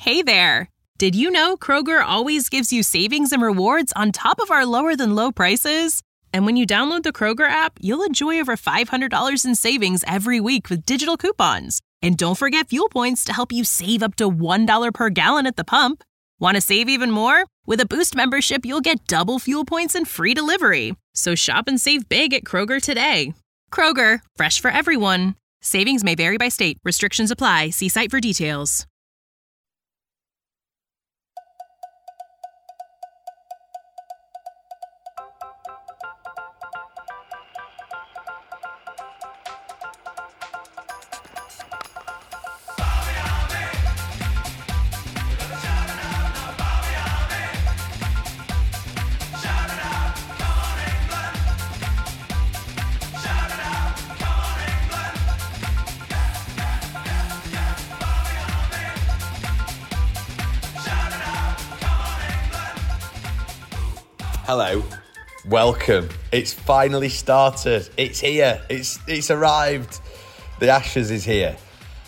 Hey there! Did you know Kroger always gives you savings and rewards on top of our lower-than-low prices? And when you download the Kroger app, you'll enjoy over $500 in savings every week with digital coupons. And don't forget fuel points to help you save up to $1 per gallon at the pump. Want to save even more? With a Boost membership, you'll get double fuel points and free delivery. So shop and save big at Kroger today. Kroger, fresh for everyone. Savings may vary by state. Restrictions apply. See site for details. Hello, welcome. It's finally started. It's here. It's arrived. The Ashes is here.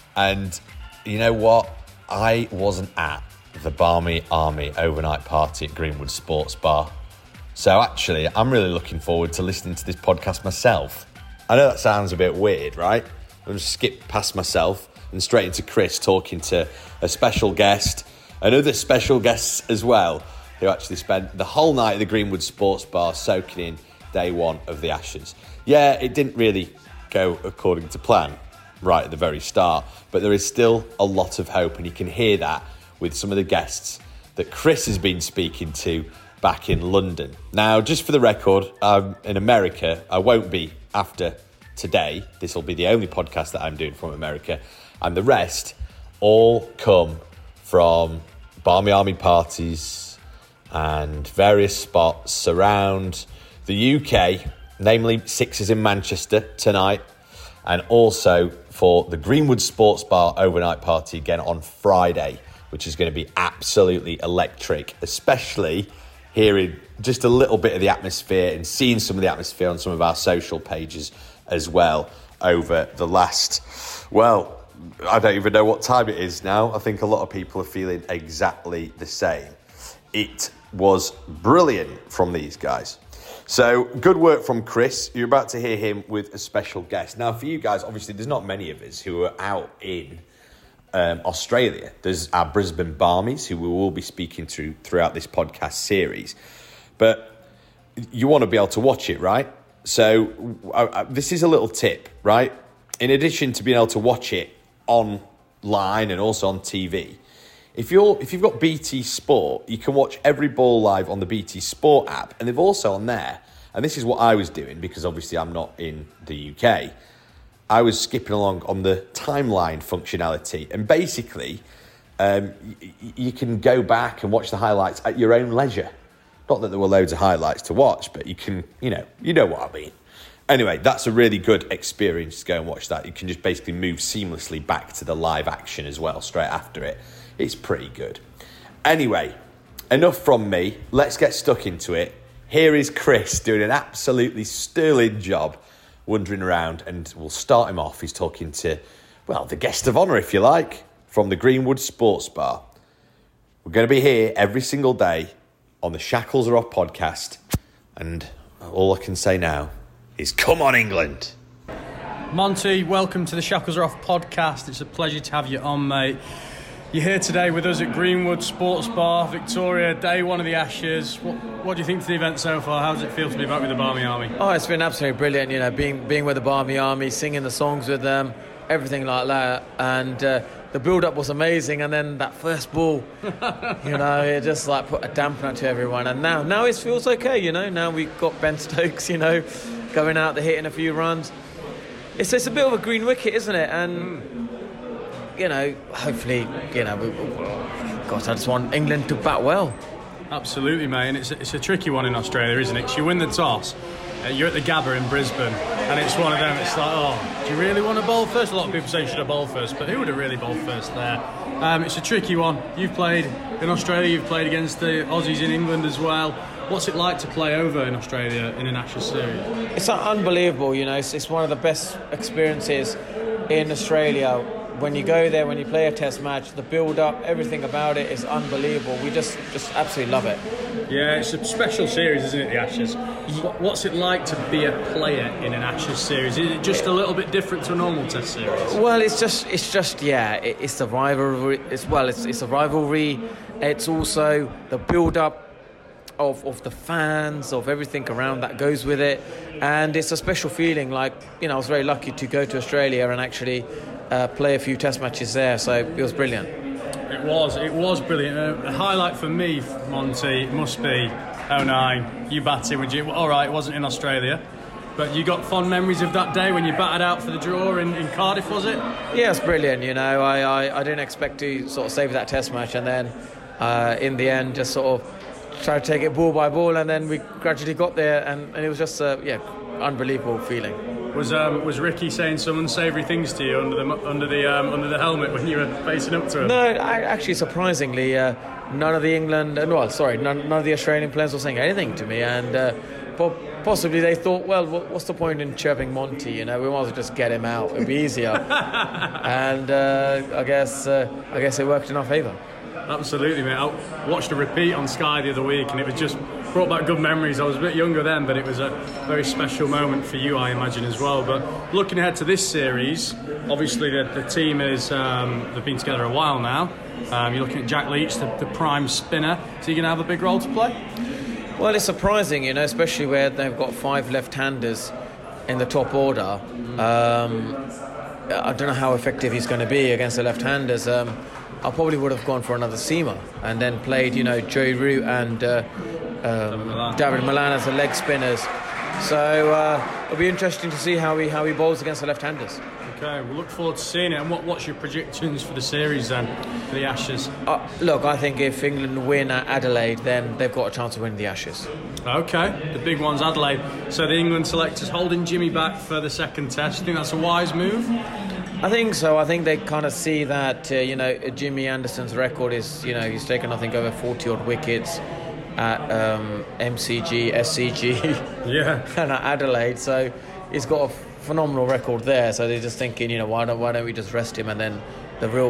And you know what? I wasn't at the Barmy Army overnight party at Greenwood Sports Bar. So actually, I'm really looking forward to listening to this podcast myself. I know that sounds a bit weird, right? I'm just skip past myself and straight into Chris talking to a special guest and other special guests as well, who actually spent the whole night at the Greenwood Sports Bar soaking in day one of the Ashes. Yeah, it didn't really go according to plan right at the very start, but there is still a lot of hope, and you can hear that with some of the guests that Chris has been speaking to back in London. Now, just for the record, I'm in America. I won't be after today. This will be the only podcast that I'm doing from America, and the rest all come from Barmy Army parties and various spots around the UK, namely Sixers in Manchester tonight, and also for the Greenwood Sports Bar overnight party again on Friday, which is going to be absolutely electric, especially hearing just a little bit of the atmosphere and seeing some of the atmosphere on some of our social pages as well over the last, well, I don't even know what time it is now. I think a lot of people are feeling exactly the same. It was brilliant from these guys. So good work from Chris. You're about to hear him with a special guest. Now, for you guys, obviously, there's not many of us who are out in Australia. There's our Brisbane Barmies, who we will be speaking to throughout this podcast series. But you want to be able to watch it, right? So this is a little tip, right? In addition to being able to watch it online and also on TV, if you've got BT Sport, you can watch every ball live on the BT Sport app, and they've also on there, and this is what I was doing because obviously I'm not in the UK, I was skipping along on the timeline functionality, and basically you can go back and watch the highlights at your own leisure. Not that there were loads of highlights to watch, but you can, you know what I mean. Anyway, that's a really good experience to go and watch that. You can just basically move seamlessly back to the live action as well, straight after it. It's pretty good. Anyway, enough from me. Let's get stuck into it. Here is Chris doing an absolutely sterling job wandering around, and we'll start him off. He's talking to, well, the guest of honour, if you like, from the Greenwood Sports Bar. We're going to be here every single day on the Shackles Are Off podcast, and all I can say now is come on, England. Monty, welcome to the Shackles Are Off podcast. It's a pleasure to have you on, mate. You're here today with us at Greenwood Sports Bar, Victoria, day one of the Ashes. What do you think of the event so far? How does it feel to be back with the Barmy Army? Oh, it's been absolutely brilliant, being with the Barmy Army, singing the songs with them, everything like that. And the build-up was amazing, and then that first ball, it just like put a dampener to everyone. And now it feels okay, Now we've got Ben Stokes, going out there hitting a few runs. It's a bit of a green wicket, isn't it? And hopefully, God, I just want England to bat well. Absolutely, mate. And it's a tricky one in Australia, isn't it? 'Cause you win the toss, you're at the Gabba in Brisbane, and it's one of them. It's like, do you really want to bowl first? A lot of people say you should have bowled first, but who would have really bowled first there? It's a tricky one. You've played in Australia, you've played against the Aussies in England as well. What's it like to play over in Australia in an Ashes series? It's unbelievable, It's one of the best experiences in Australia when you go there, when you play a test match, the build-up, everything about it is unbelievable. We just absolutely love it. Yeah, it's a special series, isn't it, the Ashes? What's it like to be a player in an Ashes series? Is it just a little bit different to a normal test series? Well, it's the rivalry. It's a rivalry. It's also the build-up of the fans, of everything around that goes with it, and it's a special feeling. Like, I was very lucky to go to Australia and actually play a few test matches there, so it was brilliant. It was brilliant. A highlight for me, Monty, must be 2009. You batting with you. All right, it wasn't in Australia, but you got fond memories of that day when you batted out for the draw in Cardiff, was it? Yeah, it's brilliant. I didn't expect to sort of save that test match, and then in the end just sort of try to take it ball by ball, and then we gradually got there, and it was just unbelievable feeling. Was Ricky saying some unsavoury things to you under the helmet when you were facing up to him? No, actually, surprisingly, none of the none of the Australian players were saying anything to me, and possibly they thought, well, what's the point in chirping Monty? We might as well just get him out; it'd be easier. And I guess it worked in our favour. Absolutely, mate. I watched a repeat on Sky the other week, and it was just brought back good memories. I was a bit younger then, but it was a very special moment for you, I imagine, as well. But looking ahead to this series, obviously the team is they've been together a while now. You're looking at Jack Leach, the prime spinner. Is he going to have a big role to play? Well, it's surprising, especially where they've got 5 left-handers in the top order. I don't know how effective he's going to be against the left-handers. I probably would have gone for another seamer and then played, Joey Root and David Malan as the leg spinners. So it'll be interesting to see how he bowls against the left-handers. Okay, we'll look forward to seeing it. And what's your predictions for the series then, for the Ashes? Look, I think if England win at Adelaide, then they've got a chance of winning the Ashes. Okay, the big one's Adelaide. So the England selectors holding Jimmy back for the second test. You think that's a wise move? I think so. I think they kind of see that, Jimmy Anderson's record is, he's taken, I think, over 40-odd wickets at MCG, SCG, and at Adelaide. So he's got a phenomenal record there. So they're just thinking, why don't we just rest him? And then the real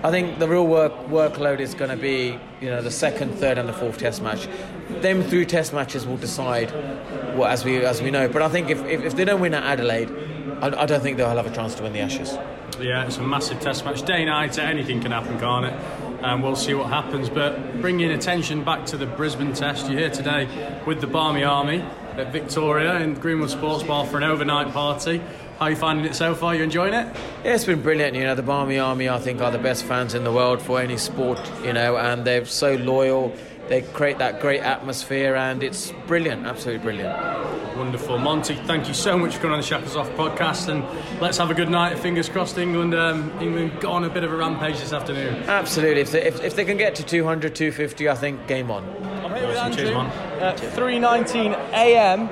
workload is going to be, the second, third, and the fourth Test match. Them 3 Test matches will decide, as we know. But I think if they don't win at Adelaide, I don't think they'll have a chance to win the Ashes. Yeah, it's a massive test match. Day night, anything can happen, can't it? And we'll see what happens. But bringing attention back to the Brisbane Test, you're here today with the Barmy Army at Victoria in Greenwood Sports Bar for an overnight party. How are you finding it so far? You enjoying it? Yeah, it's been brilliant. The Barmy Army, I think, are the best fans in the world for any sport, and they're so loyal. They create that great atmosphere, and it's brilliant, absolutely brilliant. Wonderful. Monty, thank you so much for coming on the Shackles Off podcast, and let's have a good night. Fingers crossed England got on a bit of a rampage this afternoon. Absolutely. If they can get to 200, 250, I think game on. I'm here with Andrew at 3:19 a.m.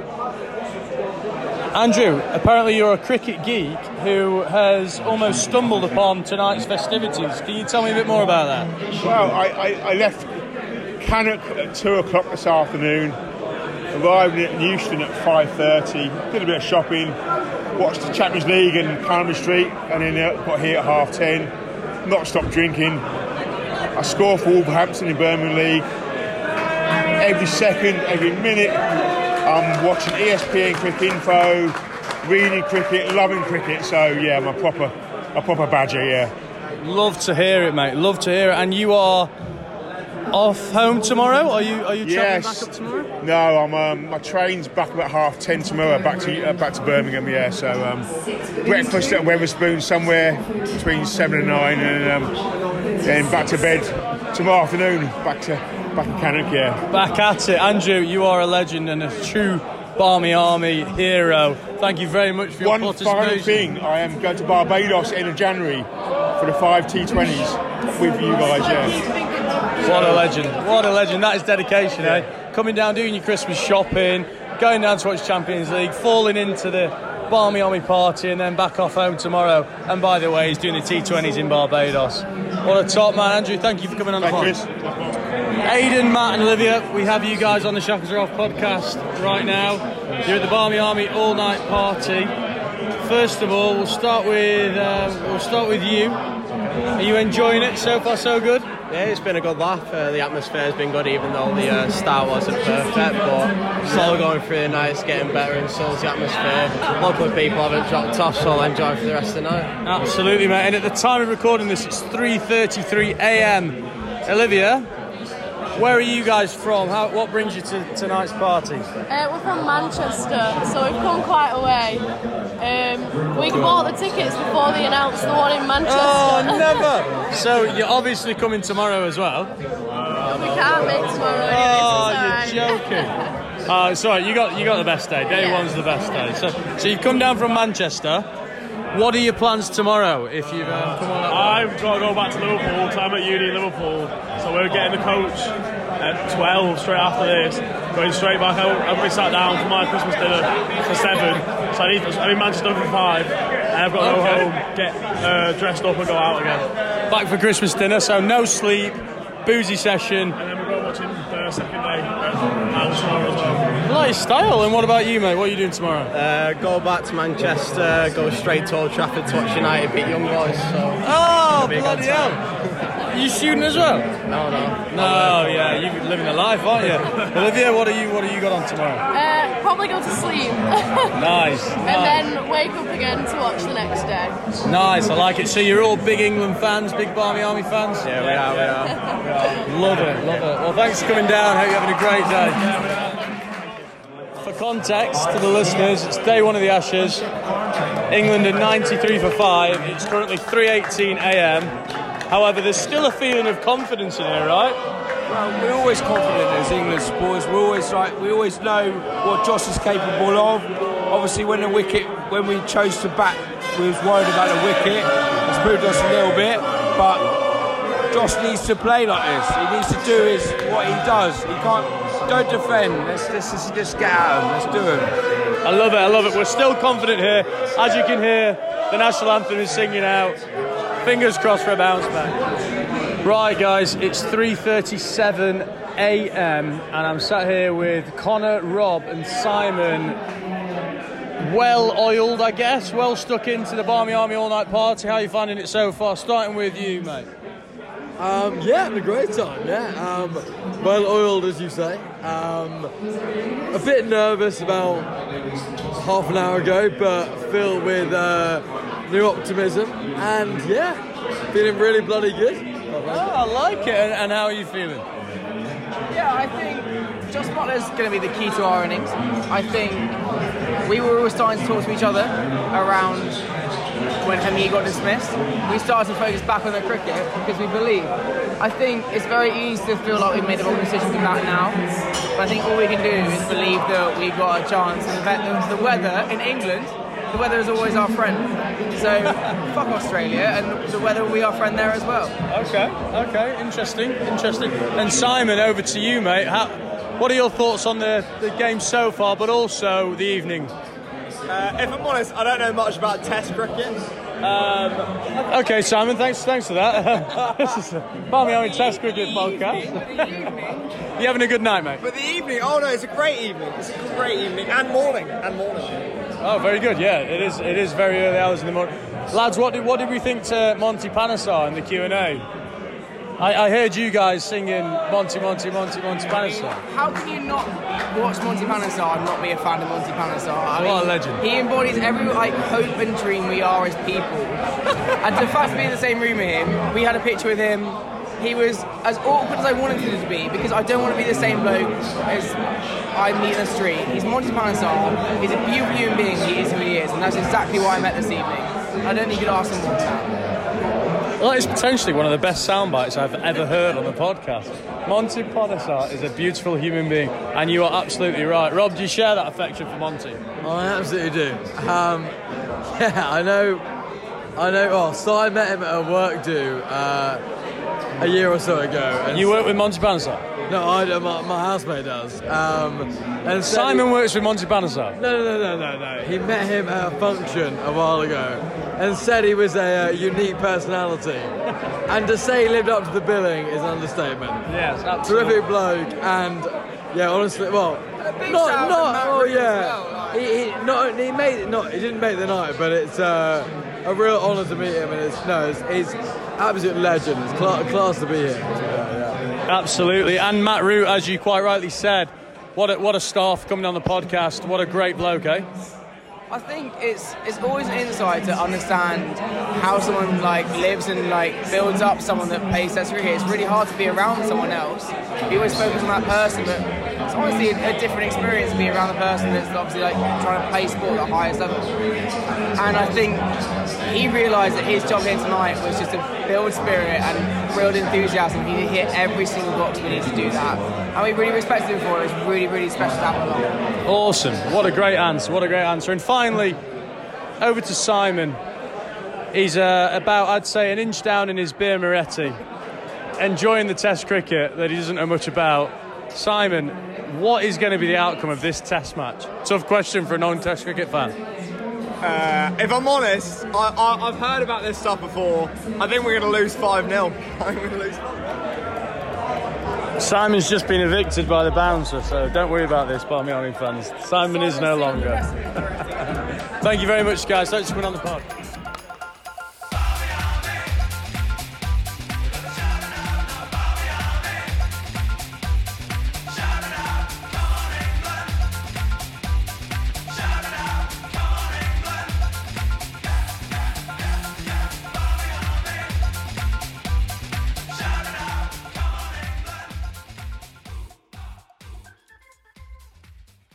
Andrew, apparently you're a cricket geek who has almost stumbled upon tonight's festivities. Can you tell me a bit more about that? Well, I left Cannock at 2 o'clock this afternoon, arrived at Euston at 5:30, did a bit of shopping, watched the Champions League in Canterbury Street, and then got here at 10:30, not stopped drinking. I score for Wolverhampton in Birmingham League. Every second, every minute, I'm watching ESPN Cricket Info, reading cricket, loving cricket, so yeah, I'm a proper badger, yeah. Love to hear it, mate, love to hear it. And you are off home tomorrow? Are you travelling back up tomorrow? No, my train's back about 10:30 tomorrow, back to Birmingham. Yeah, so breakfast at Wetherspoon somewhere between 7 and 9, and then back to bed tomorrow afternoon. Back in Cannock. Yeah. Back at it, Andrew. You are a legend and a true Barmy Army hero. Thank you very much for your participation. One final thing: I am going to Barbados end of January for the 5 T20s with you guys. Yeah. What a legend. That is dedication, eh? Coming down, doing your Christmas shopping, going down to watch Champions League, falling into the Barmy Army party, and then back off home tomorrow. And by the way, he's doing the T20s in Barbados. What a top man. Andrew, thank you for coming on the podcast. Aidan, Matt and Olivia, we have you guys on the Shackles Are Off podcast right now. You're at the Barmy Army all-night party. First of all, we'll start with you. Are you enjoying it so far? So good. Yeah, it's been a good laugh. The atmosphere has been good, even though the start wasn't perfect. But slowly going through the night, it's getting better, and so is the atmosphere. Local people haven't dropped off, so I'll enjoy for the rest of the night. Absolutely, mate. And at the time of recording this, it's 3:33 a.m. Olivia, where are you guys from? What brings you to tonight's party? We're from Manchester, so we've come quite a way. We bought the tickets before they announced the one in Manchester. Oh, never! So you're obviously coming tomorrow as well. We can't make tomorrow anyway. Oh, you're joking. It's all right. You got the best day. Day one's the best day. So you've come down from Manchester. What are your plans tomorrow? If you've come on, I've got to go back to Liverpool. So I'm at uni in Liverpool, so we're getting the coach at 12 straight after this. Going straight back out. I've already sat down for my Christmas dinner for 7, so I'm in Manchester for 5, and I've got to go home, get dressed up, and go out again. Back for Christmas dinner, so no sleep, boozy session. And then we're going watching the second day out tomorrow as well. Nice style. And what about you, mate? What are you doing tomorrow? Go back to Manchester, go straight to Old Trafford to watch United beat Young Boys. So bloody hell! Are you student as well? No, yeah, you're living a life, aren't you? Olivia, what are you got on tomorrow? Probably go to sleep. Nice. And then wake up again to watch the next day. Nice, I like it. So you're all big England fans, big Barmy Army fans? Yeah, we are. Love it. Well, thanks for coming down. Hope you're having a great day. For context to the listeners, it's day one of the Ashes. England are 93 for 5. It's currently 3:18 a.m. However, there's still a feeling of confidence in here, right? Well, we're always confident as England supporters. We always know what Josh is capable of. Obviously, when we chose to bat, we was worried about the wicket. It's moved us a little bit, but Josh needs to play like this. He needs to do what he does. He can't. Don't defend. Let's just get at him. Let's do him. I love it. We're still confident here. As you can hear, the national anthem is singing out. Fingers crossed for a bounce back. Right, guys, it's 3:37 a.m. and I'm sat here with Connor, Rob and Simon. Well oiled, I guess. Well stuck into the Barmy Army all-night party. How are you finding it so far? Starting with you, mate. Having a great time, well oiled, as you say. A bit nervous about half an hour ago, but filled with new optimism, and feeling really bloody good. I like it. And how are you feeling? Yeah, I think Josh Buttler's going to be the key to our innings. I think we were always starting to talk to each other around when Hamid got dismissed. We started to focus back on the cricket because we believe. I think it's very easy to feel like we've made the wrong decision to bat now, but I think all we can do is believe that we've got a chance. And the weather in England, the weather is always our friend. So fuck Australia, and the weather will be our friend there as well. Okay, interesting. And Simon, over to you, mate. What are your thoughts on the game so far, but also the evening? If I'm honest, I don't know much about Test cricket. Okay, Simon, thanks for that. This is a Barmy Army Test cricket podcast. You having a good night, mate? But the evening, it's a great evening. And morning. Oh, very good. Yeah, it is very early hours in the morning. Lads, what did we think to Monty Panesar in the Q&A? I heard you guys singing Monty Panesar. How can you not watch Monty Panesar and not be a fan of Monty Panesar? What a legend. He embodies every hope and dream we are as people. And the fact to be in the same room with him, we had a picture with him. He was as awkward as I wanted him to be, because I don't want to be the same bloke as I meet in the street. He's Monty Panesar. He's a beautiful human being. He is who he is, and that's exactly why I met this evening. I don't think you could ask him more than that. Well, it's potentially one of the best sound bites I've ever heard on the podcast. Monty Panesar is a beautiful human being, and you are absolutely right. Rob, do you share that affection for Monty? I absolutely do. I know. Well, so I met him at a work do a year or so ago. And you work with Monty Panesar? No, I don't. My housemate does. And Simon works with Monty Panesar? No. He met him at a function a while ago and said he was a unique personality. And to say he lived up to the billing is an understatement. Yes, absolutely. Terrific bloke, and honestly, he didn't make the night, but it's a real honour to meet him, and he's absolute legend. It's class to be here. Yeah. Absolutely, and Matt Root, as you quite rightly said, what a staff coming on the podcast. What a great bloke, eh? I think it's always an insight to understand how someone lives and builds up someone that plays Test cricket. It's really hard to be around someone else. You always focus on that person, but it's honestly a different experience to be around the person that's obviously trying to play sport at the highest level. And I think he realised that his job here tonight was just to build spirit and build enthusiasm. He hit every single box we need to do that, and we really respected him for it. It was really, really special to have him along. Awesome. What a great answer. And finally, over to Simon. He's about, I'd say, an inch down in his beer Moretti, enjoying the Test cricket that he doesn't know much about. Simon, what is going to be the outcome of this Test match? Tough question for a non-Test cricket fan. If I'm honest, I've heard about this stuff before. I think we're going to lose 5-0. Simon's just been evicted by the bouncer, so don't worry about this, Barmy Army fans. Simon is no longer. Thank you very much, guys. Thanks for coming on the pod.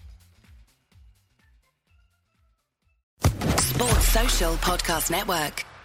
Sports Social Podcast Network.